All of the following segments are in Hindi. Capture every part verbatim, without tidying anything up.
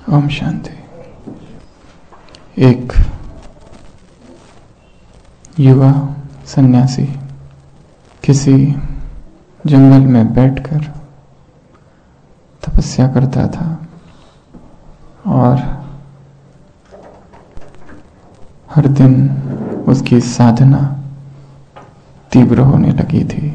ओम शांति। एक युवा सन्यासी किसी जंगल में बैठकर तपस्या करता था और हर दिन उसकी साधना तीव्र होने लगी थी।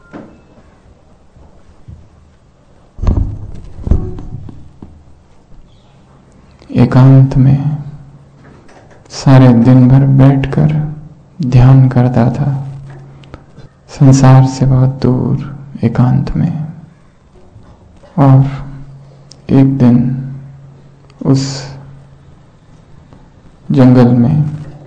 एकांत में सारे दिन भर बैठकर ध्यान करता था, संसार से बहुत दूर एकांत में। और एक दिन उस जंगल में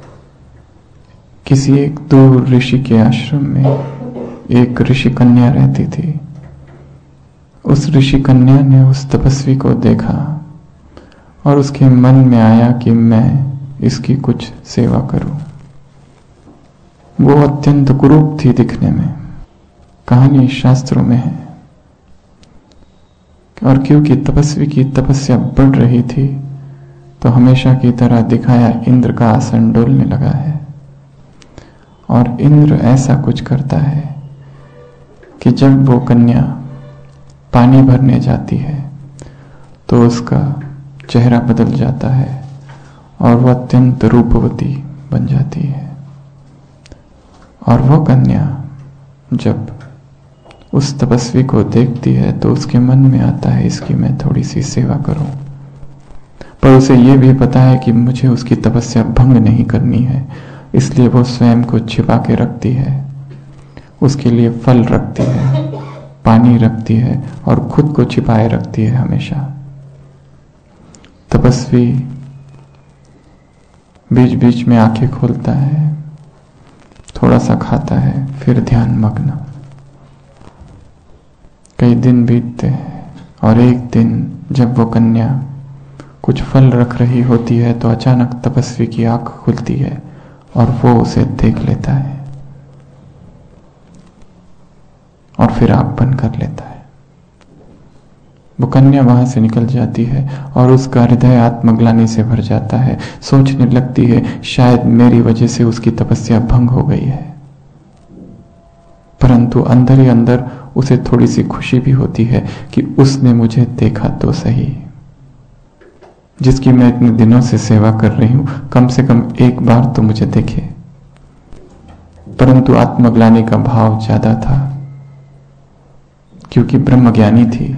किसी एक दूर ऋषि के आश्रम में एक ऋषि कन्या रहती थी। उस ऋषि कन्या ने उस तपस्वी को देखा और उसके मन में आया कि मैं इसकी कुछ सेवा करूं। वो अत्यंत कुरूप थी दिखने में, कहानी शास्त्रों में है। और क्योंकि तपस्वी की तपस्या बढ़ रही थी तो हमेशा की तरह दिखाया इंद्र का आसन डोलने लगा है। और इंद्र ऐसा कुछ करता है कि जब वो कन्या पानी भरने जाती है तो उसका चेहरा बदल जाता है और वह अत्यंत रूपवती बन जाती है। और वह कन्या जब उस तपस्वी को देखती है तो उसके मन में आता है इसकी मैं थोड़ी सी सेवा करूं। पर उसे यह भी पता है कि मुझे उसकी तपस्या भंग नहीं करनी है, इसलिए वो स्वयं को छिपा के रखती है। उसके लिए फल रखती है, पानी रखती है और खुद को छिपाए रखती है हमेशा। तपस्वी बीच बीच में आंखें खोलता है, थोड़ा सा खाता है, फिर ध्यान मग्न। कई दिन बीतते हैं और एक दिन जब वो कन्या कुछ फल रख रही होती है तो अचानक तपस्वी की आंख खुलती है और वो उसे देख लेता है और फिर आंख बंद कर लेता है। वो कन्या वहां से निकल जाती है और उसका हृदय आत्मग्लानि से भर जाता है। सोचने लगती है शायद मेरी वजह से उसकी तपस्या भंग हो गई है। परंतु अंदर ही अंदर उसे थोड़ी सी खुशी भी होती है कि उसने मुझे देखा तो सही। जिसकी मैं इतने दिनों से सेवा कर रही हूं, कम से कम एक बार तो मुझे देखे। परंतु आत्मग्लानि का भाव ज्यादा था क्योंकि ब्रह्मज्ञानी थी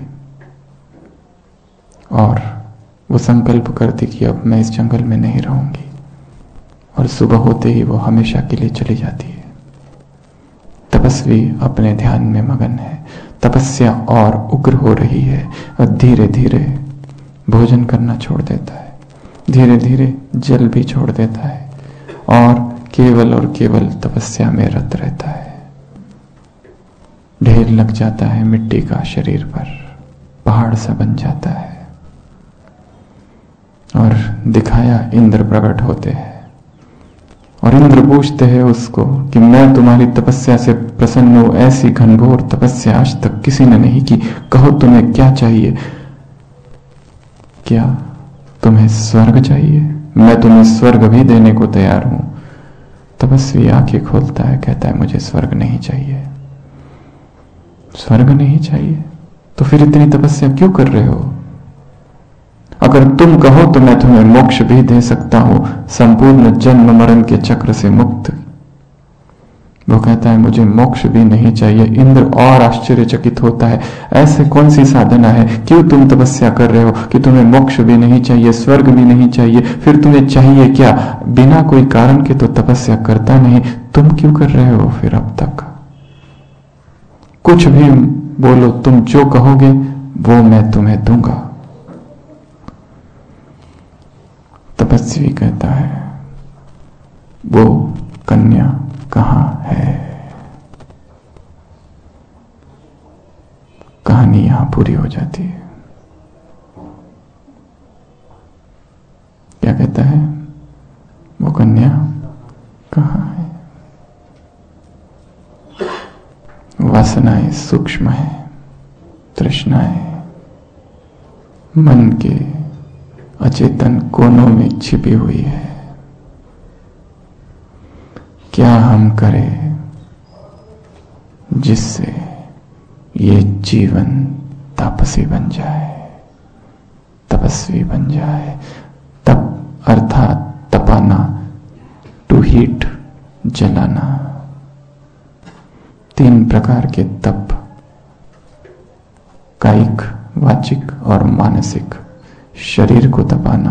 और वो संकल्प करती कि अब मैं इस जंगल में नहीं रहूंगी। और सुबह होते ही वो हमेशा के लिए चली जाती है। तपस्वी अपने ध्यान में मगन है, तपस्या और उग्र हो रही है और धीरे धीरे भोजन करना छोड़ देता है, धीरे धीरे जल भी छोड़ देता है और केवल और केवल तपस्या में रत रहता है। ढेर लग जाता है मिट्टी का शरीर पर, पहाड़ सा बन जाता है और दिखाया इंद्र प्रकट होते हैं। और इंद्र पूछते हैं उसको कि मैं तुम्हारी तपस्या से प्रसन्न हूं, ऐसी घनघोर तपस्या आज तक किसी ने नहीं की। कहो तुम्हें क्या चाहिए? क्या तुम्हें स्वर्ग चाहिए? मैं तुम्हें स्वर्ग भी देने को तैयार हूं। तपस्वी आंखें खोलता है, कहता है मुझे स्वर्ग नहीं चाहिए। स्वर्ग नहीं चाहिए तो फिर इतनी तपस्या क्यों कर रहे हो? अगर तुम कहो तो मैं तुम्हें मोक्ष भी दे सकता हूं, संपूर्ण जन्म मरण के चक्र से मुक्त। वो कहता है मुझे मोक्ष भी नहीं चाहिए। इंद्र और आश्चर्यचकित होता है, ऐसे कौन सी साधना है, क्यों तुम तपस्या कर रहे हो कि तुम्हें मोक्ष भी नहीं चाहिए, स्वर्ग भी नहीं चाहिए? फिर तुम्हें चाहिए क्या? बिना कोई कारण के तो तपस्या करता नहीं, तुम क्यों कर रहे हो फिर अब तक? कुछ भी बोलो, तुम जो कहोगे वो मैं तुम्हें दूंगा। तपस्वी कहता है वो कन्या कहां है? कहानी यहां पूरी हो जाती है। क्या कहता है? वो कन्या कहां है? वासनाएं सूक्ष्म है, तृष्णाएं मन के अचेतन कोनों में छिपी हुई है। क्या हम करें जिससे ये जीवन तापसी बन जाए, तपस्वी बन जाए। तप अर्थात तपाना, टू हीट, जलाना। तीन प्रकार के तप, कायिक, वाचिक और मानसिक। शरीर को तपाना,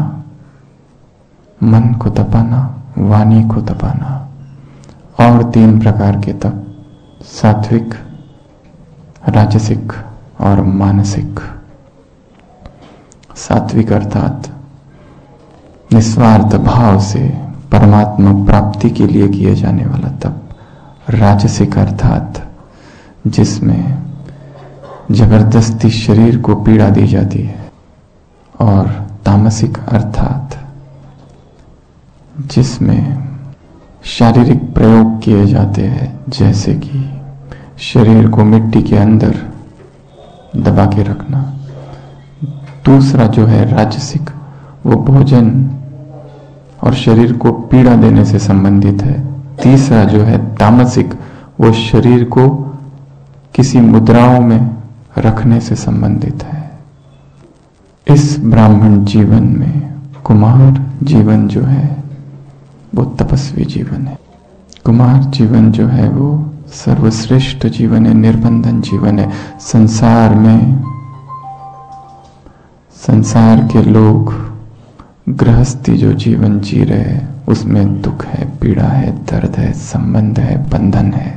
मन को तपाना, वाणी को तपाना। और तीन प्रकार के तप, सात्विक, राजसिक और मानसिक। सात्विक अर्थात निस्वार्थ भाव से परमात्मा प्राप्ति के लिए किए जाने वाला तप। राजसिक अर्थात जिसमें जबरदस्ती शरीर को पीड़ा दी जाती है। और तामसिक अर्थात जिसमें शारीरिक प्रयोग किए जाते हैं, जैसे कि शरीर को मिट्टी के अंदर दबा के रखना। दूसरा जो है राजसिक, वो भोजन और शरीर को पीड़ा देने से संबंधित है। तीसरा जो है तामसिक, वो शरीर को किसी मुद्राओं में रखने से संबंधित है। इस ब्राह्मण जीवन में कुमार जीवन जो है वो तपस्वी जीवन है। कुमार जीवन जो है वो सर्वश्रेष्ठ जीवन है, निर्बंधन जीवन है। संसार में संसार के लोग गृहस्थी जो जीवन जी रहे हैं उसमें दुख है, पीड़ा है, दर्द है, संबंध है, बंधन है।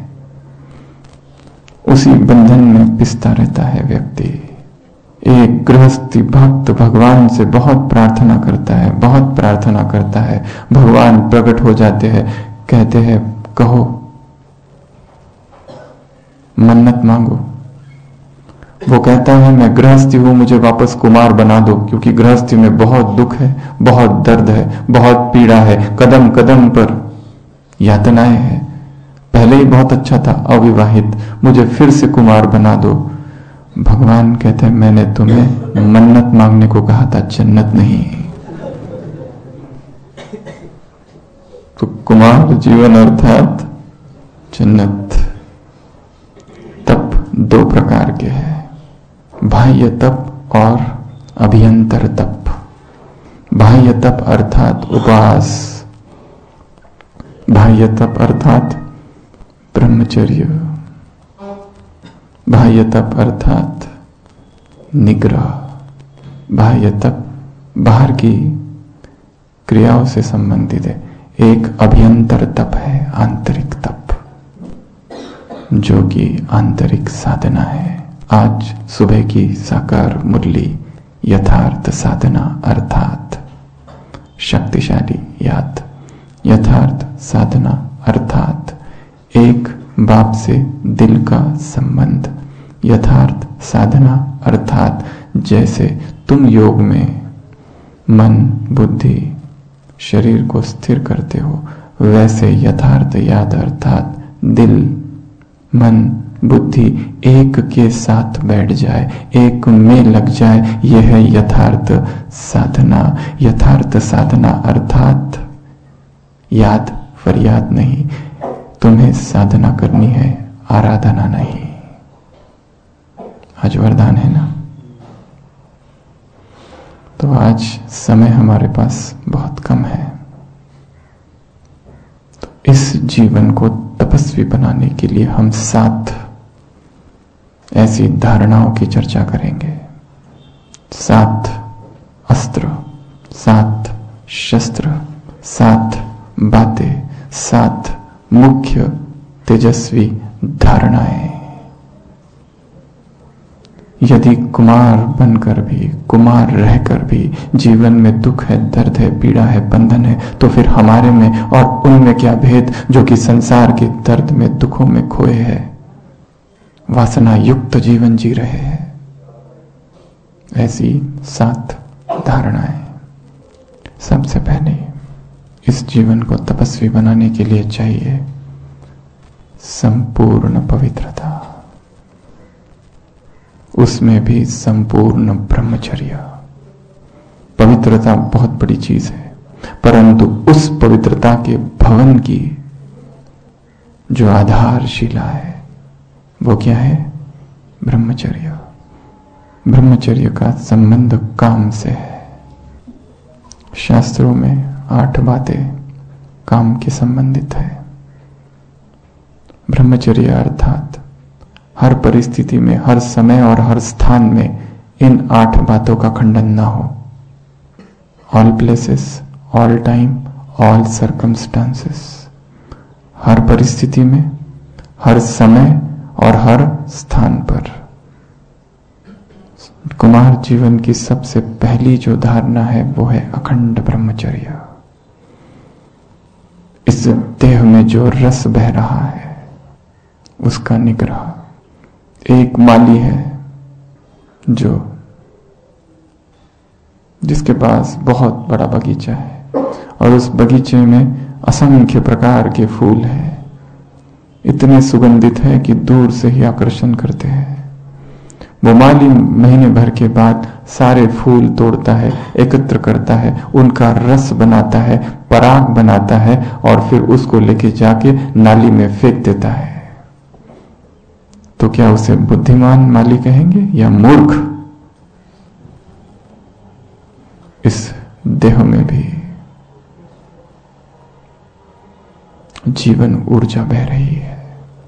उसी बंधन में पिसता रहता है व्यक्ति। एक गृहस्थी भक्त भगवान से बहुत प्रार्थना करता है, बहुत प्रार्थना करता है। भगवान प्रकट हो जाते हैं, कहते हैं कहो, मन्नत मांगो। वो कहता है मैं गृहस्थी हूं, मुझे वापस कुमार बना दो, क्योंकि गृहस्थी में बहुत दुख है, बहुत दर्द है, बहुत पीड़ा है, कदम कदम पर यातनाएं हैं। पहले ही बहुत अच्छा था अविवाहित, मुझे फिर से कुमार बना दो। भगवान कहते हैं मैंने तुम्हें मन्नत मांगने को कहा था, जन्नत नहीं। तो कुमार जीवन अर्थात जन्नत। तप दो प्रकार के हैं, बाह्य तप और अभ्यंतर तप। बाह्य तप अर्थात उपवास, बाह्य तप अर्थात ब्रह्मचर्य, बाह्य तप अर्थात निग्रह। बाह्य तप बाहर की क्रियाओं से संबंधित है। एक अभ्यंतर तप है, आंतरिक तप, जो कि आंतरिक साधना है। आज सुबह की साकार मुरली यथार्थ साधना अर्थात शक्तिशाली याद। यथार्थ साधना अर्थात एक बाप से दिल का संबंध। यथार्थ साधना अर्थात जैसे तुम योग में मन, बुद्धि, शरीर को स्थिर करते हो, वैसे यथार्थ याद अर्थात दिल, मन, बुद्धि एक के साथ बैठ जाए, एक में लग जाए, यह है यथार्थ साधना। यथार्थ साधना अर्थात याद फरियाद नहीं, तुम्हें साधना करनी है, आराधना नहीं। आज वरदान है ना। तो आज समय हमारे पास बहुत कम है, तो इस जीवन को तपस्वी बनाने के लिए हम सात ऐसी धारणाओं की चर्चा करेंगे। सात अस्त्र, सात शस्त्र, सात बातें, सात मुख्य तेजस्वी धारणाएं। यदि कुमार बनकर भी, कुमार रहकर भी जीवन में दुख है, दर्द है, पीड़ा है, बंधन है, तो फिर हमारे में और उनमें क्या भेद जो कि संसार के दर्द में, दुखों में खोए हैं, वासना युक्त जीवन जी रहे हैं। ऐसी सात धारणाएं। सबसे पहले इस जीवन को तपस्वी बनाने के लिए चाहिए संपूर्ण पवित्रता, उसमें भी संपूर्ण ब्रह्मचर्य। पवित्रता बहुत बड़ी चीज है, परंतु उस पवित्रता के भवन की जो आधारशिला है वो क्या है? ब्रह्मचर्य। ब्रह्मचर्य का संबंध काम से है। शास्त्रों में आठ बातें काम के संबंधित है। ब्रह्मचर्य अर्थात हर परिस्थिति में, हर समय और हर स्थान में इन आठ बातों का खंडन ना हो। All places, all time, all circumstances. हर परिस्थिति में, हर समय और हर स्थान पर। कुमार जीवन की सबसे पहली जो धारणा है वो है अखंड ब्रह्मचर्य। इस देह में जो रस बह रहा है उसका निग्रह। एक माली है जो जिसके पास बहुत बड़ा बगीचा है और उस बगीचे में असंख्य प्रकार के फूल हैं, इतने सुगंधित है कि दूर से ही आकर्षण करते हैं। वो माली महीने भर के बाद सारे फूल तोड़ता है, एकत्र करता है, उनका रस बनाता है, पराग बनाता है और फिर उसको लेके जाके नाली में फेंक देता है। तो क्या उसे बुद्धिमान माली कहेंगे या मूर्ख? इस देह में भी जीवन ऊर्जा बह रही है।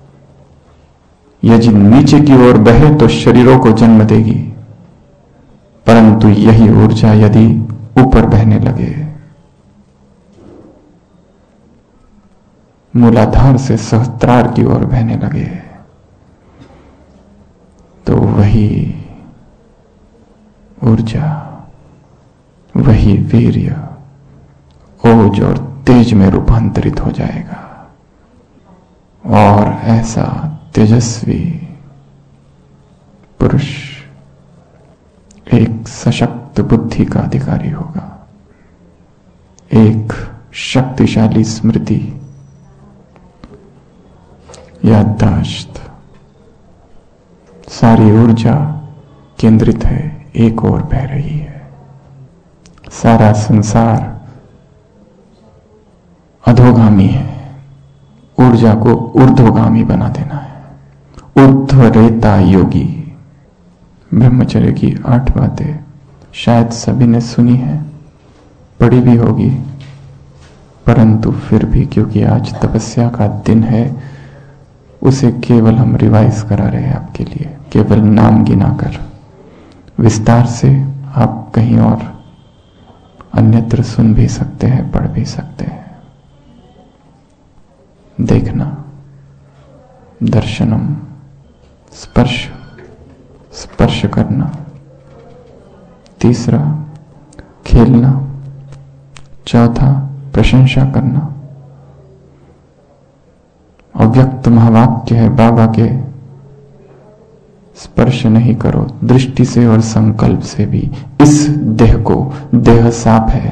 यदि नीचे की ओर बहे तो शरीरों को जन्म देगी, परंतु यही ऊर्जा यदि ऊपर बहने लगे, मूलाधार से सहस्त्रार की ओर बहने लगे, तो वही ऊर्जा, वही वीर्य ओज और तेज में रूपांतरित हो जाएगा और ऐसा तेजस्वी पुरुष एक सशक्त बुद्धि का अधिकारी होगा, एक शक्तिशाली स्मृति, याददाश्त, सारी ऊर्जा केंद्रित है, एक ओर बह रही है। सारा संसार अधोगामी है, ऊर्जा को ऊर्ध्वगामी बना देना है। ऊर्ध्वरेता योगी। ब्रह्मचर्य की आठ बातें शायद सभी ने सुनी है, पढ़ी भी होगी, परंतु फिर भी क्योंकि आज तपस्या का दिन है, उसे केवल हम रिवाइज करा रहे हैं आपके लिए, केवल नाम गिनाकर। विस्तार से आप कहीं और अन्यत्र सुन भी सकते हैं, पढ़ भी सकते हैं। देखना, दर्शनम, स्पर्श, स्पर्श करना। तीसरा, खेलना। चौथा, प्रशंसा करना। अव्यक्त महावाक्य है बाबा के, स्पर्श नहीं करो, दृष्टि से और संकल्प से भी इस देह को। देह सांप है,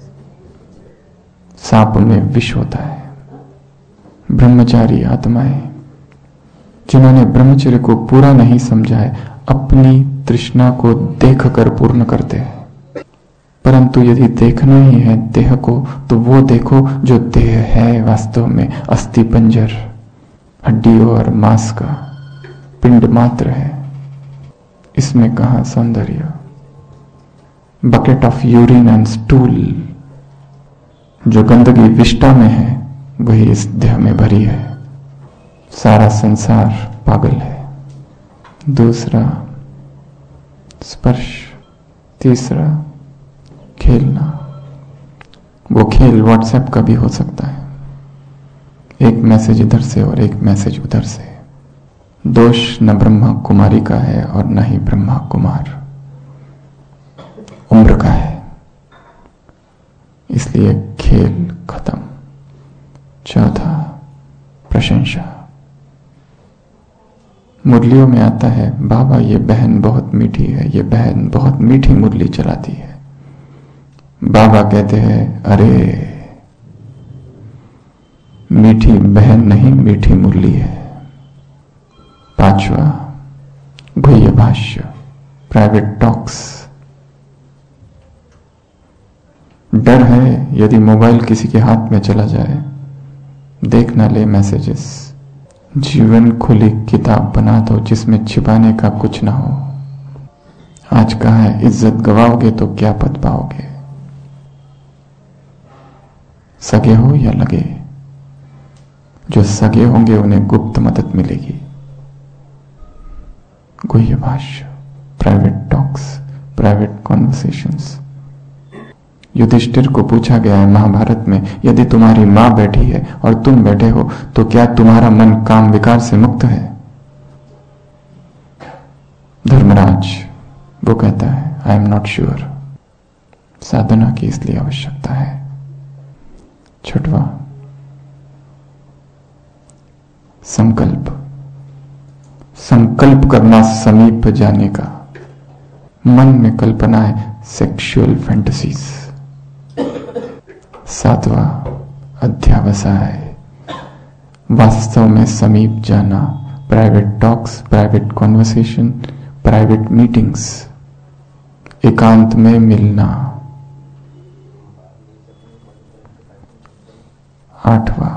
सांप में विष होता है। ब्रह्मचारी आत्माएं जिन्होंने ब्रह्मचर्य को पूरा नहीं समझा है, अपनी तृष्णा को देखकर पूर्ण करते हैं। परंतु यदि देखना ही है देह को, तो वो देखो जो देह है वास्तव में अस्थि पंजर, हड्डियों और मांस का पिंड मात्र है। इसमें कहां सौंदर्य? Bucket of urine and stool, जो गंदगी विष्टा में है वही इस देह में भरी है। सारा संसार पागल है। दूसरा, स्पर्श। तीसरा, खेलना। वो खेल व्हाट्सएप का भी हो सकता है, एक मैसेज इधर से और एक मैसेज उधर से। दोष न ब्रह्मा कुमारी का है और न ही ब्रह्मा कुमार, उम्र का है। इसलिए खेल खत्म। चौथा, प्रशंसा। मुरलियों में आता है, बाबा ये बहन बहुत मीठी है, ये बहन बहुत मीठी मुरली चलाती है। बाबा कहते हैं, अरे मीठी बहन नहीं, मीठी मुरली है। पांचवा, गुह्य भाष्य, प्राइवेट टॉक्स। डर है यदि मोबाइल किसी के हाथ में चला जाए, देख ना ले मैसेजेस। जीवन खुली किताब बना दो जिसमें छिपाने का कुछ ना हो। आज कहा है इज्जत गवाओगे तो क्या पद पाओगे। सगे हो या लगे, जो सगे होंगे उन्हें गुप्त मदद मिलेगी। गुह्य भाष्य, private talks, private conversations. Yudhishthir को पूछा गया है महाभारत में, यदि तुम्हारी मां बैठी है और तुम बैठे हो तो क्या तुम्हारा मन काम विकार से मुक्त है? धर्मराज वो कहता है आई एम नॉट श्योर। साधना की इसलिए आवश्यकता है। छठवां, संकल्प। संकल्प करना समीप जाने का। मन में कल्पना है सेक्सुअल फैंटेसीज। सातवां, अध्यावसाय। वास्तव में समीप जाना, private talks, private conversation, private meetings, एकांत में मिलना। आठवां,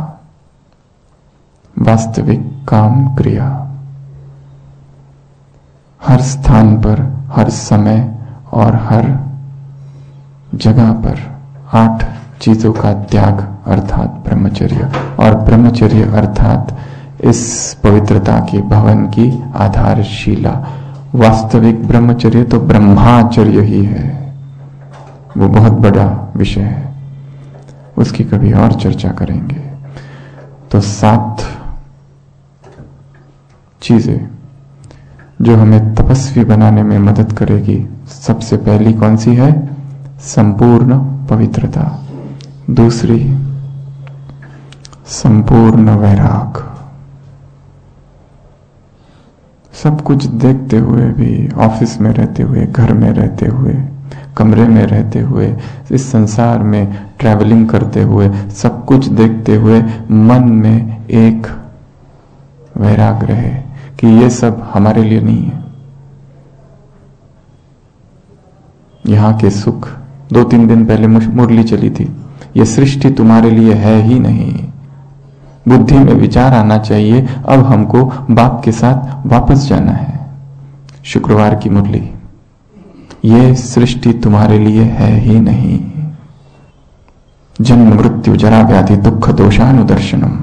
वास्तविक काम क्रिया। हर स्थान पर, हर समय और हर जगह पर आठ चीजों का त्याग अर्थात ब्रह्मचर्य, और ब्रह्मचर्य अर्थात इस पवित्रता के भवन की आधारशिला। वास्तविक ब्रह्मचर्य तो ब्रह्माचर्य ही है, वो बहुत बड़ा विषय है, उसकी कभी और चर्चा करेंगे। तो सात चीजें जो हमें तपस्वी बनाने में मदद करेगी। सबसे पहली कौन सी है? संपूर्ण पवित्रता। दूसरी, संपूर्ण वैराग। सब कुछ देखते हुए भी, ऑफिस में रहते हुए, घर में रहते हुए, कमरे में रहते हुए, इस संसार में ट्रैवलिंग करते हुए, सब कुछ देखते हुए मन में एक वैराग रहे कि ये सब हमारे लिए नहीं है। यहां के सुख, दो तीन दिन पहले मुरली चली थी, ये सृष्टि तुम्हारे लिए है ही नहीं। बुद्धि में विचार आना चाहिए, अब हमको बाप के साथ वापस जाना है। शुक्रवार की मुरली, ये सृष्टि तुम्हारे लिए है ही नहीं। जन्म मृत्यु जरा व्याधि दुख दोषानुदर्शनम।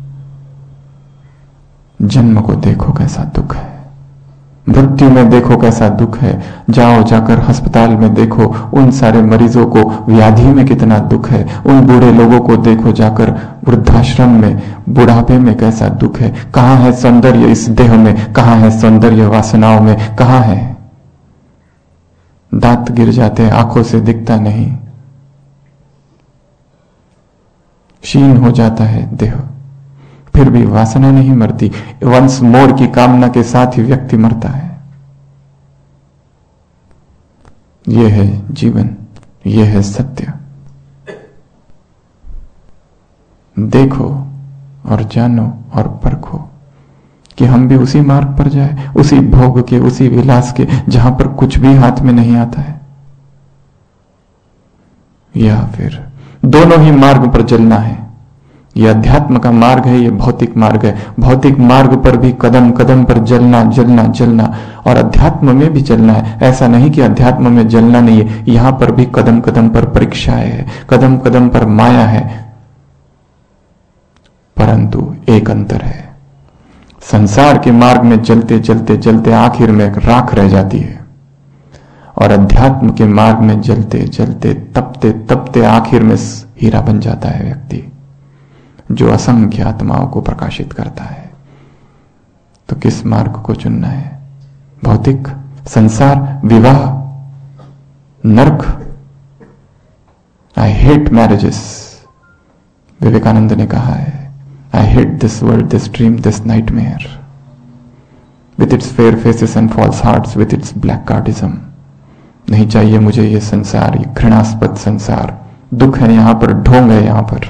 जन्म को देखो कैसा दुख है, मृत्यु में देखो कैसा दुख है, जाओ जाकर अस्पताल में देखो उन सारे मरीजों को, व्याधि में कितना दुख है, उन बूढ़े लोगों को देखो जाकर वृद्धाश्रम में, बुढ़ापे में कैसा दुख है। कहां है सौंदर्य इस देह में, कहां है सौंदर्य वासनाओं में, कहां है? दांत गिर जाते, आंखों से दिखता नहीं, क्षीण हो जाता है देह, फिर भी वासना नहीं मरती। वंस मोर की कामना के साथ ही व्यक्ति मरता है। यह है जीवन, यह है सत्य। देखो और जानो और परखो कि हम भी उसी मार्ग पर जाए, उसी भोग के, उसी विलास के, जहां पर कुछ भी हाथ में नहीं आता है, या फिर दोनों ही मार्ग पर चलना है। यह अध्यात्म का मार्ग है, यह भौतिक मार्ग है। भौतिक मार्ग पर भी कदम कदम पर जलना जलना जलना, और अध्यात्म में भी चलना है। ऐसा नहीं कि अध्यात्म में जलना नहीं है, यहां पर भी कदम कदम पर परीक्षाएं है, कदम कदम पर माया है। परंतु एक अंतर है, संसार के मार्ग में चलते चलते चलते आखिर में राख रह जाती है, और अध्यात्म के मार्ग में जलते जलते तपते तपते आखिर में हीरा बन जाता है व्यक्ति, जो असंख्य आत्माओं को प्रकाशित करता है। तो किस मार्ग को चुनना है? भौतिक, संसार, विवाह, नरक। I hate marriages. विवेकानंद ने कहा है, I hate this world, this dream, this nightmare, with its fair faces and false hearts, with its black blackguardism चाहिए मुझे ये संसार, ये घृणास्पद संसार। दुख है यहां पर, ढोंग है यहां पर।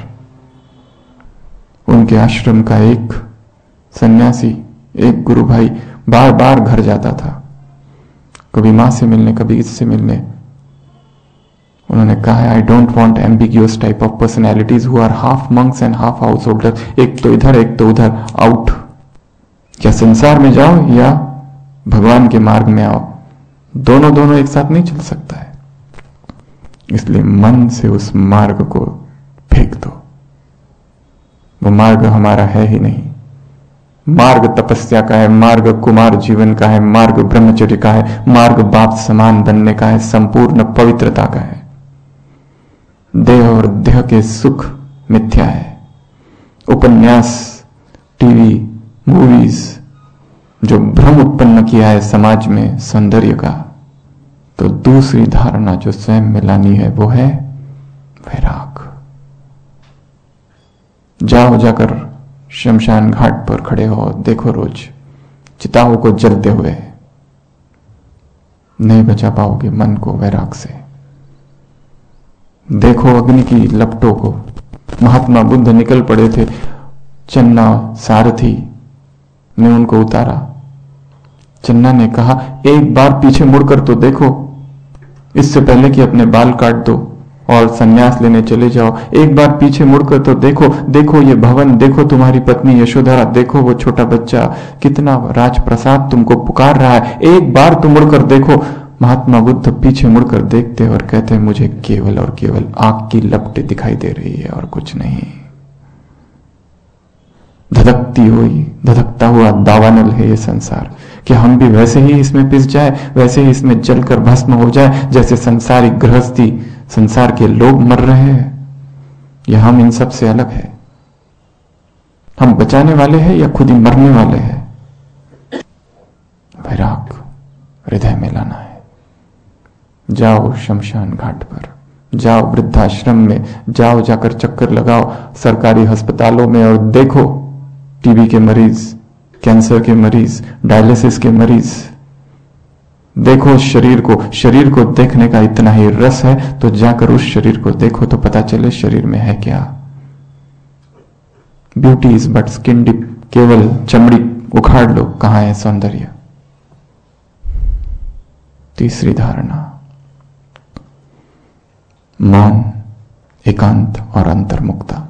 उनके आश्रम का एक सन्यासी, एक गुरु भाई बार बार घर जाता था, कभी मां से मिलने, कभी इससे मिलने। उन्होंने कहा है, I don't want ambiguous type of personalities who are half monks and half householder. एक तो इधर एक तो उधर, आउट। क्या संसार में जाओ या भगवान के मार्ग में आओ, दोनों दोनों एक साथ नहीं चल सकता है। इसलिए मन से उस मार्ग को फेंक दो, वो मार्ग हमारा है ही नहीं। मार्ग तपस्या का है, मार्ग कुमार जीवन का है, मार्ग ब्रह्मचर्य का है, मार्ग बाप समान बनने का है, संपूर्ण पवित्रता का है। देह और देह के सुख मिथ्या है। उपन्यास, टीवी, मूवीज जो भ्रम उत्पन्न किया है समाज में सौंदर्य का, तो दूसरी धारणा जो स्वयं में लानी है वो है वैराग। जाओ, जाकर शमशान घाट पर खड़े हो, देखो रोज चिताओं को जलते हुए, नहीं बचा पाओगे मन को वैराग से। देखो अग्नि की लपटों को। महात्मा बुद्ध निकल पड़े थे, चन्ना सारथी ने उनको उतारा। चन्ना ने कहा, एक बार पीछे मुड़कर तो देखो, इससे पहले कि अपने बाल काट दो और सन्यास लेने चले जाओ। एक बार पीछे मुड़कर तो देखो, देखो ये भवन, देखो तुम्हारी पत्नी यशोधरा, देखो वो छोटा बच्चा, कितना राजप्रसाद तुमको पुकार रहा है, एक बार तो मुड़कर देखो। महात्मा बुद्ध पीछे मुड़कर देखते और कहते, मुझे केवल और केवल आग की लपटें दिखाई दे रही है और कुछ नहीं। धधकती हुई धधकता हुआ दावानल है ये संसार, कि हम भी वैसे ही इसमें पिस जाए, वैसे ही इसमें जलकर भस्म हो जाए जैसे संसारिक गृहस्थी, संसार के लोग मर रहे हैं। या हम इन सब से अलग है? हम बचाने वाले हैं या खुद ही मरने वाले हैं? वैराग हृदय में लाना है। जाओ शमशान घाट पर, जाओ वृद्धाश्रम में, जाओ जाकर चक्कर लगाओ सरकारी अस्पतालों में और देखो टीबी के मरीज, कैंसर के मरीज, डायलिसिस के मरीज। देखो शरीर को, शरीर को देखने का इतना ही रस है तो जाकर उस शरीर को देखो तो पता चले शरीर में है क्या। Beauty is but skin deep, केवल चमड़ी उखाड़ लो, कहां है सौंदर्य। तीसरी धारणा, मौन, एकांत और अंतर्मुक्ता।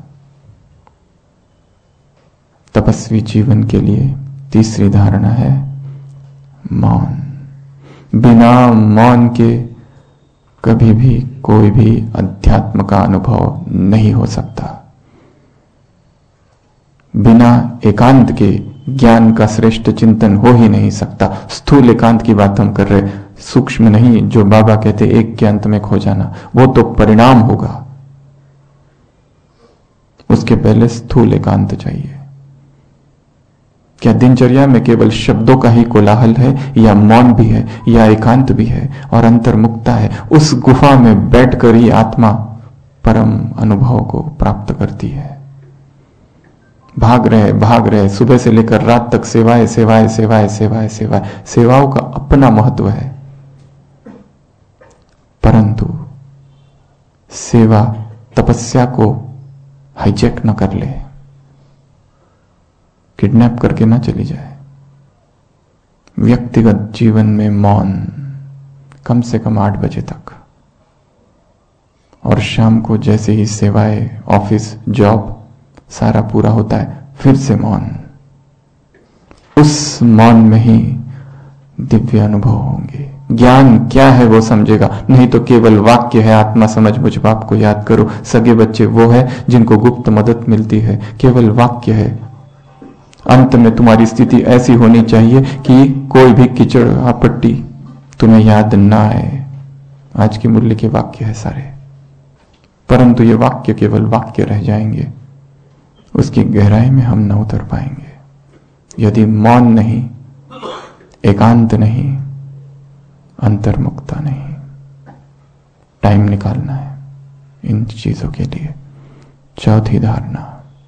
तपस्वी जीवन के लिए तीसरी धारणा है मौन। बिना मौन के कभी भी कोई भी अध्यात्म का अनुभव नहीं हो सकता। बिना एकांत के ज्ञान का श्रेष्ठ चिंतन हो ही नहीं सकता। स्थूल एकांत की बात हम कर रहे, सूक्ष्म नहीं। जो बाबा कहते एक के अंत में खो जाना, वो तो परिणाम होगा, उसके पहले स्थूल एकांत चाहिए। क्या दिनचर्या में केवल शब्दों का ही कोलाहल है, या मौन भी है, या एकांत भी है और अंतर्मुक्ता है? उस गुफा में बैठकर ही आत्मा परम अनुभव को प्राप्त करती है। भाग रहे भाग रहे सुबह से लेकर रात तक सेवाएं सेवाएं सेवाएं सेवाएं सेवाएं सेवाओं का अपना महत्व है, परंतु सेवा तपस्या को हाईजैक न कर ले, किडनैप करके ना चली जाए। व्यक्तिगत जीवन में मौन कम से कम आठ बजे तक, और शाम को जैसे ही सेवाएं, ऑफिस, जॉब सारा पूरा होता है, फिर से मौन। उस मौन में ही दिव्य अनुभव होंगे। ज्ञान क्या है वो समझेगा, नहीं तो केवल वाक्य है, आत्मा समझ मुझ बाप को याद करो। सगे बच्चे वो है जिनको गुप्त मदद मिलती है, केवल वाक्य है। अंत में तुम्हारी स्थिति ऐसी होनी चाहिए कि कोई भी कीचड़ आपत्ति तुम्हें याद ना आए। आज के मूल्य के वाक्य है सारे, परंतु ये वाक्य केवल वाक्य रह जाएंगे, उसकी गहराई में हम न उतर पाएंगे यदि मौन नहीं, एकांत नहीं, अंतर्मुक्ता नहीं। टाइम निकालना है इन चीजों के लिए। चौथी धारणा,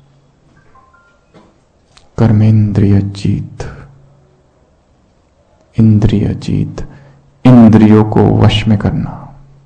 कर्मेंद्रिय जीत, इंद्रिय जीत, इंद्रियों को वश में करना।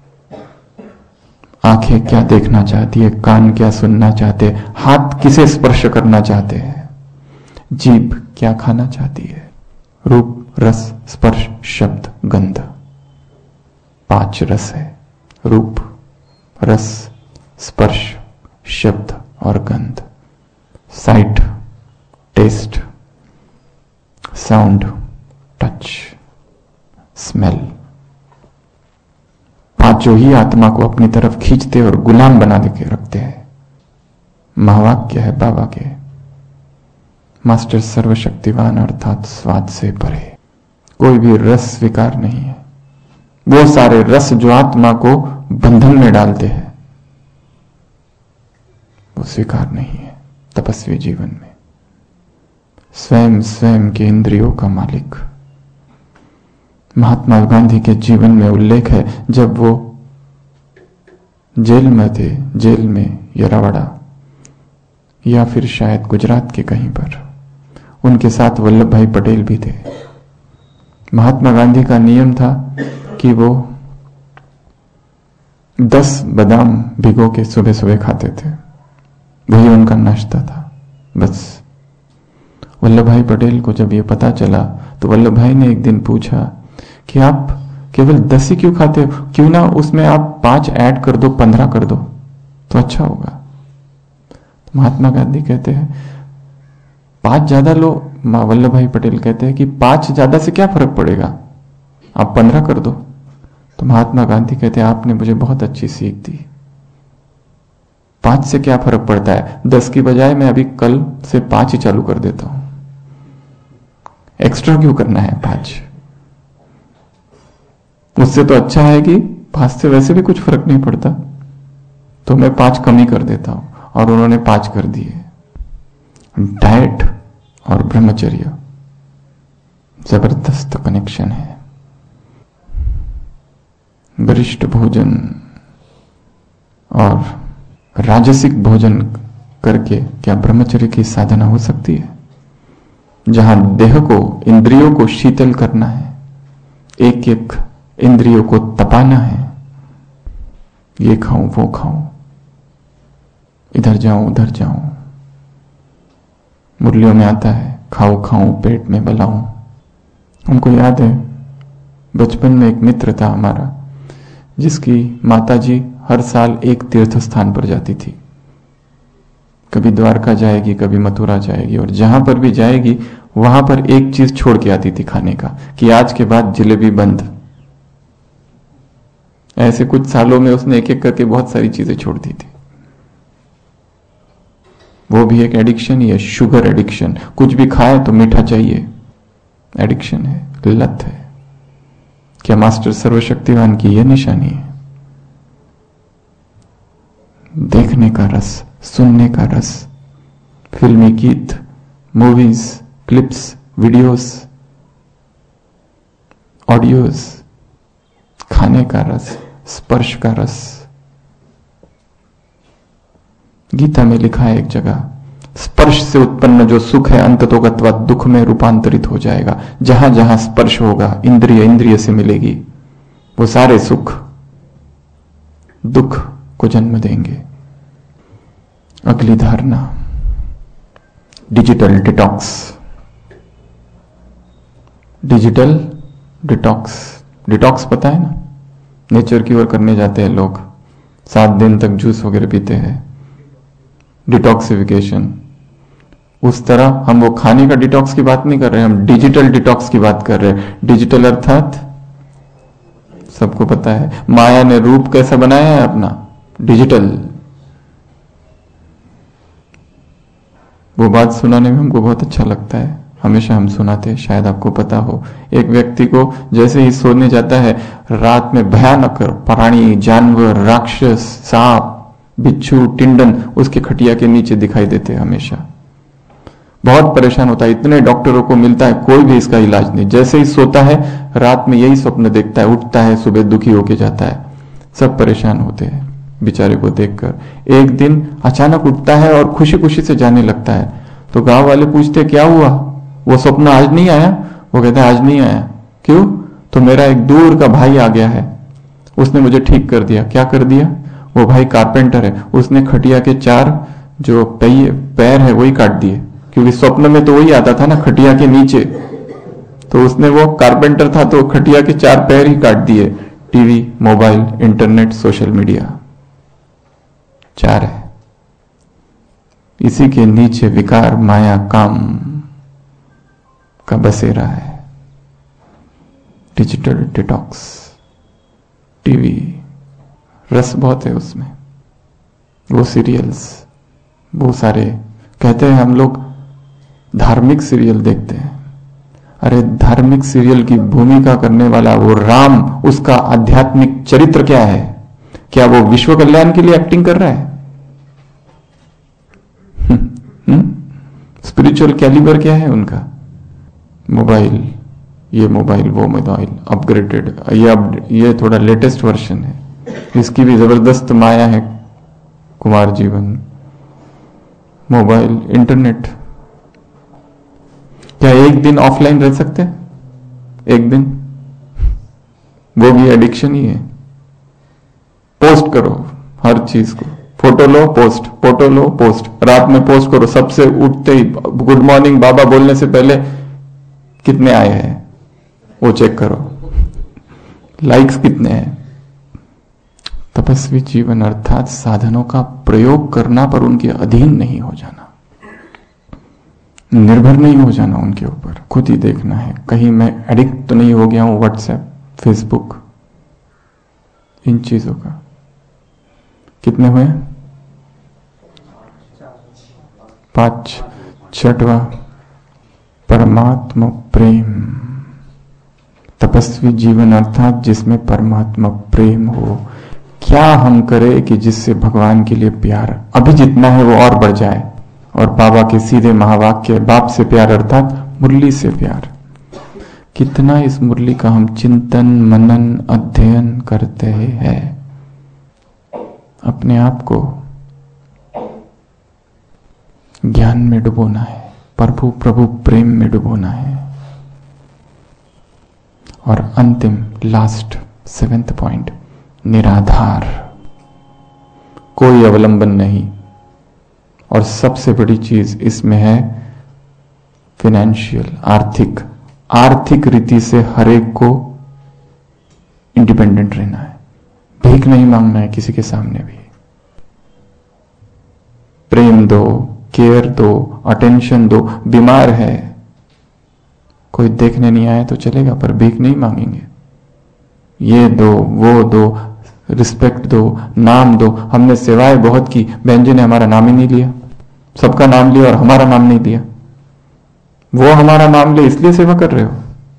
आंखें क्या देखना चाहती है, कान क्या सुनना चाहते हैं, हाथ किसे स्पर्श करना चाहते हैं, जीभ क्या खाना चाहती है, रूप, रस, स्पर्श, शब्द, गंध। पांच रस है, रूप, रस, स्पर्श, शब्द और गंध, sight, taste, sound, touch, smell, पांचों ही आत्मा को अपनी तरफ खींचते और गुलाम बना के रखते हैं। महावाक्य है बाबा के, मास्टर सर्वशक्तिवान अर्थात स्वाद से परे कोई भी रस स्वीकार नहीं है। वो सारे रस जो आत्मा को बंधन में डालते हैं वो स्वीकार नहीं है तपस्वी जीवन में। स्वयं स्वयं के इंद्रियों का मालिक। महात्मा गांधी के जीवन में उल्लेख है, जब वो जेल में थे, जेल में यरावाड़ा या फिर शायद गुजरात के कहीं पर, उनके साथ वल्लभ भाई पटेल भी थे। महात्मा गांधी का नियम था कि वो दस बादाम भिगो के सुबह सुबह खाते थे, वही उनका नाश्ता था बस। वल्लभ भाई पटेल को जब ये पता चला तो वल्लभ भाई ने एक दिन पूछा कि आप केवल दस ही क्यों खाते हो, क्यों ना उसमें आप पांच ऐड कर दो, पंद्रह कर दो तो अच्छा होगा। तो महात्मा गांधी कहते हैं पांच ज्यादा लो, वल्लभ भाई पटेल कहते हैं कि पांच ज्यादा से क्या फर्क पड़ेगा, आप पंद्रह कर दो। तो महात्मा गांधी कहते हैं आपने मुझे बहुत अच्छी सीख दी, पांच से क्या फर्क पड़ता है, दस की बजाय मैं अभी कल से पांच ही चालू कर देता हूं, एक्स्ट्रा क्यों करना है पांच। उससे तो अच्छा है कि पांच से वैसे भी कुछ फर्क नहीं पड़ता, तो मैं पांच कम ही कर देता हूं। और उन्होंने पांच कर दिए। डाइट और ब्रह्मचर्य जबरदस्त कनेक्शन है। वरिष्ठ भोजन और राजसिक भोजन करके क्या ब्रह्मचर्य की साधना हो सकती है? जहां देह को, इंद्रियों को शीतल करना है, एक एक इंद्रियों को तपाना है, ये खाऊं वो खाऊं, इधर जाऊं उधर जाऊं। मुरलियों में आता है खाओ खाऊं पेट में बलाऊं। हमको याद है बचपन में एक मित्र था हमारा, जिसकी माताजी हर साल एक तीर्थ स्थान पर जाती थी। कभी द्वारका जाएगी, कभी मथुरा जाएगी, और जहां पर भी जाएगी वहां पर एक चीज छोड़ के आती थी खाने का, कि आज के बाद जलेबी बंद। ऐसे कुछ सालों में उसने एक एक करके बहुत सारी चीजें छोड़ दी थी। वो भी एक एडिक्शन ही है, शुगर एडिक्शन। कुछ भी खाए तो मीठा चाहिए, एडिक्शन है, लत है। क्या मास्टर सर्वशक्तिवान की यह निशानी है? देखने का रस, सुनने का रस, फिल्मी गीत, मूवीज, क्लिप्स, वीडियोस, ऑडियोज, खाने का रस, स्पर्श का रस। गीता में लिखा है एक जगह, स्पर्श से उत्पन्न जो सुख है अंततोगत्वा दुख में रूपांतरित हो जाएगा। जहां जहां स्पर्श होगा, इंद्रिय इंद्रिय से मिलेगी, वो सारे सुख दुख को जन्म देंगे। अगली धारणा, digital detox. Digital detox, detox पता है ना, नेचर की ओर करने जाते हैं लोग, सात दिन तक जूस वगैरह पीते हैं, डिटॉक्सिफिकेशन। उस तरह हम वो खाने का डिटॉक्स की बात नहीं कर रहे, हम डिजिटल डिटॉक्स की बात कर रहे हैं। डिजिटल अर्थात सबको पता है माया ने रूप कैसा बनाया है अपना, डिजिटल। वो बात सुनाने में हमको बहुत अच्छा लगता है, हमेशा हम सुनाते हैं, शायद आपको पता हो। एक व्यक्ति को जैसे ही सोने जाता है, रात में भयानक प्राणी, जानवर, राक्षस, सांप, बिच्छू, टिंडन उसके खटिया के नीचे दिखाई देते हैं हमेशा। बहुत परेशान होता है, इतने डॉक्टरों को मिलता है, कोई भी इसका इलाज नहीं। जैसे ही सोता है रात में यही स्वप्न देखता है, उठता है सुबह दुखी होके जाता है। सब परेशान होते हैं बेचारे को देखकर। एक दिन अचानक उठता है और खुशी खुशी से जाने लगता है, तो गांव वाले पूछते क्या हुआ, वो स्वप्न आज नहीं आया? वो कहता है आज नहीं आया। क्यों? तो मेरा एक दूर का भाई आ गया है, उसने मुझे ठीक कर दिया। क्या कर दिया? वो भाई कारपेंटर है, उसने खटिया के चार जो पैर पैर है वही काट दिए, क्योंकि स्वप्न में तो वही आता था ना खटिया के नीचे, तो उसने, वो कारपेंटर था तो खटिया के चार पैर ही काट दिए। TV, mobile, internet, social media, चार है। इसी के नीचे विकार, माया, काम का बसेरा है। डिजिटल डिटॉक्स, टीवी, रस बहुत है उसमें, वो सीरियल्स, वो सारे। कहते हैं हम लोग धार्मिक सीरियल देखते हैं। अरे धार्मिक सीरियल की भूमिका करने वाला वो राम, उसका आध्यात्मिक चरित्र क्या है? क्या वो विश्व कल्याण के लिए एक्टिंग कर रहा है? स्पिरिचुअल कैलिबर क्या है उनका? मोबाइल, ये मोबाइल, वो मोबाइल अपग्रेडेड, ये अब ये थोड़ा लेटेस्ट वर्जन है, इसकी भी जबरदस्त माया है। कुमार जीवन, मोबाइल, इंटरनेट। क्या एक दिन ऑफलाइन रह सकते हैं? एक दिन? वो भी एडिक्शन ही है। पोस्ट करो हर चीज को, फोटो लो पोस्ट, फोटो लो पोस्ट, रात में पोस्ट करो। सबसे उठते ही गुड मॉर्निंग बाबा बोलने से पहले कितने आए हैं वो चेक करो, लाइक्स कितने हैं। तपस्वी जीवन अर्थात साधनों का प्रयोग करना पर उनके अधीन नहीं हो जाना, निर्भर नहीं हो जाना उनके ऊपर। खुद ही देखना है कहीं मैं एडिक्ट तो नहीं हो गया हूं व्हाट्सएप, फेसबुक, इन चीजों का। कितने हुए? पांच। छठवा, परमात्मा प्रेम। तपस्वी जीवन अर्थात जिसमें परमात्मा प्रेम हो। क्या हम करें कि जिससे भगवान के लिए प्यार अभी जितना है वो और बढ़ जाए, और बाबा के सीधे महावाक्य, बाप से प्यार अर्थात मुरली से प्यार। कितना इस मुरली का हम चिंतन, मनन, अध्ययन करते हैं। अपने आप को ज्ञान में डुबोना है, प्रभु प्रभु प्रेम में डुबोना है। और अंतिम, लास्ट, सेवेंथ पॉइंट, निराधार, कोई अवलंबन नहीं। और सबसे बड़ी चीज इसमें है फिनेंशियल, आर्थिक आर्थिक रीति से हर एक को इंडिपेंडेंट रहना है। भीख नहीं मांगना है किसी के सामने भी। प्रेम दो, केयर दो, अटेंशन दो। बीमार है, कोई देखने नहीं आया तो चलेगा, पर भीख नहीं मांगेंगे। ये दो, वो दो, रिस्पेक्ट दो, नाम दो। हमने सेवाएं बहुत की, बहन जी ने हमारा नाम ही नहीं लिया, सबका नाम लिया और हमारा नाम नहीं लिया। वो हमारा नाम ले इसलिए सेवा कर रहे हो।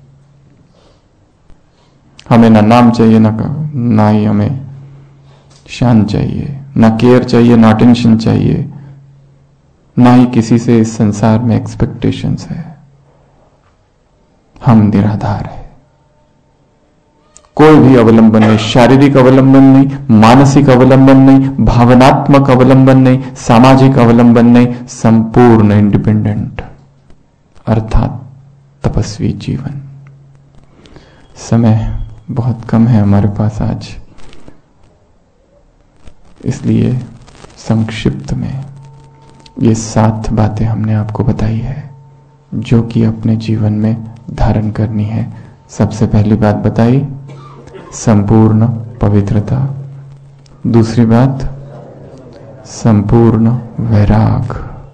हमें ना नाम चाहिए, ना ना ही हमें शान चाहिए, ना केयर चाहिए, ना अटेंशन चाहिए, ना ही किसी से इस संसार में एक्सपेक्टेशंस है। हम निराधार है, कोई भी अवलंबन नहीं, शारीरिक अवलंबन नहीं, मानसिक अवलंबन नहीं, भावनात्मक अवलंबन नहीं, सामाजिक अवलंबन नहीं, संपूर्ण इंडिपेंडेंट अर्थात तपस्वी जीवन। समय बहुत कम है हमारे पास आज, इसलिए संक्षिप्त में ये सात बातें हमने आपको बताई है जो कि अपने जीवन में धारण करनी है। सबसे पहली बात बताई, संपूर्ण पवित्रता। दूसरी बात, संपूर्ण वैराग।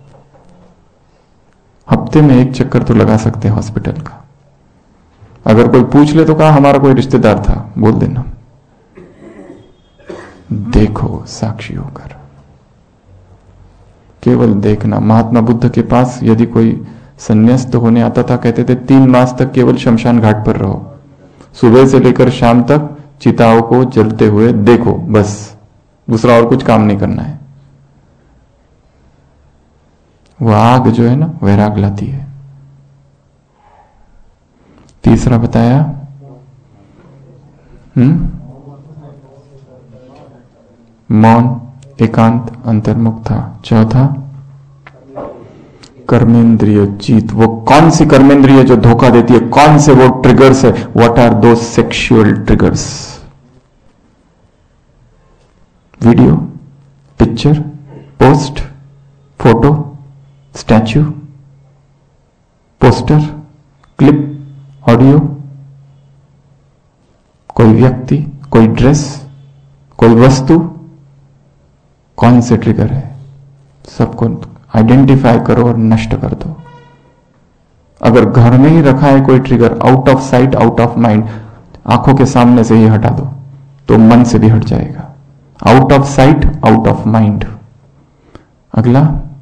हफ्ते में एक चक्कर तो लगा सकते हैं हॉस्पिटल का। अगर कोई पूछ ले तो कहा हमारा कोई रिश्तेदार था, बोल देना। देखो साक्षी होकर, केवल देखना। महात्मा बुद्ध के पास यदि कोई संन्यास्त होने आता था, कहते थे तीन मास तक केवल शमशान घाट पर रहो, सुबह से लेकर शाम तक चिताओं को जलते हुए देखो, बस, दूसरा और कुछ काम नहीं करना है। वो आग जो है ना, वैराग लाती है। तीसरा बताया, हम्म मौन, एकांत, अंतर्मुख था। चौथा, कर्मेंद्रिय जीत। वो कौन सी कर्मेंद्रिय जो धोखा देती है, कौन से वो ट्रिगर्स है, what are the sexual triggers. Video, picture, post, photo, statue, poster, clip, audio, कोई व्यक्ति, कोई ड्रेस, कोई वस्तु, कौन से ट्रिगर है, सबको आइडेंटिफाई करो और नष्ट कर दो। अगर घर में ही रखा है कोई trigger, out of sight out of mind, आंखों के सामने से ही हटा दो तो मन से भी हट जाएगा। Out of sight out of mind. अगला,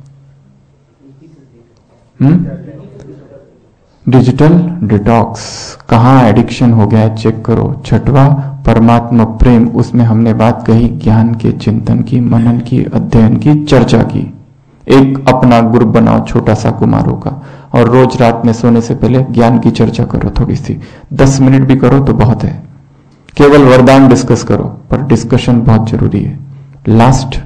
हम्म डिजिटल डिटॉक्स। कहां एडिक्शन हो गया है चेक करो। छठवा, परमात्मा प्रेम। उसमें हमने बात कही ज्ञान के चिंतन की, मनन की, अध्ययन की, चर्चा की। एक अपना ग्रुप बनाओ छोटा सा कुमारों का, और रोज रात में सोने से पहले ज्ञान की चर्चा करो थोड़ी सी, दस मिनट भी करो तो बहुत है। केवल वरदान डिस्कस करो, पर डिस्कशन बहुत जरूरी है। लास्ट,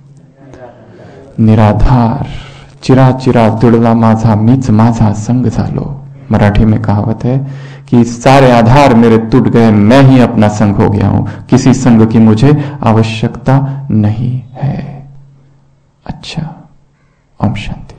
निराधार। चिरा चिरा दुड़ला माझा, मीच माझा संग झालो। मराठी में कहावत है कि सारे आधार मेरे टूट गए, मैं ही अपना संग हो गया हूं, किसी संग की मुझे आवश्यकता नहीं है। अच्छा, ओम शांति।